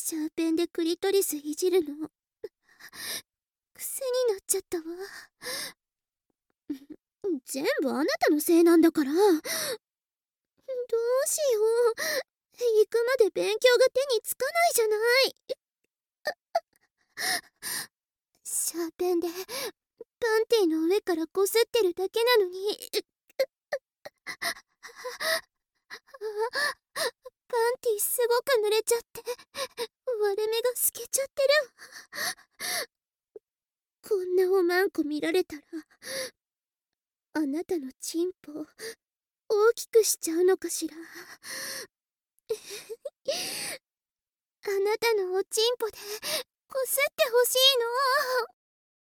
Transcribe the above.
シャーペンでクリトリスいじるの癖になっちゃったわ。全部あなたのせいなんだから。どうしよう。行くまで勉強が手につかないじゃない。シャーペンでパンティの上からこすってるだけなのにパンティすごく濡れちゃって割れ目が透けちゃってる。こんなおまんこ見られたらあなたのチンポ大きくしちゃうのかしら。あなたのおちんぽでこすってほしいの。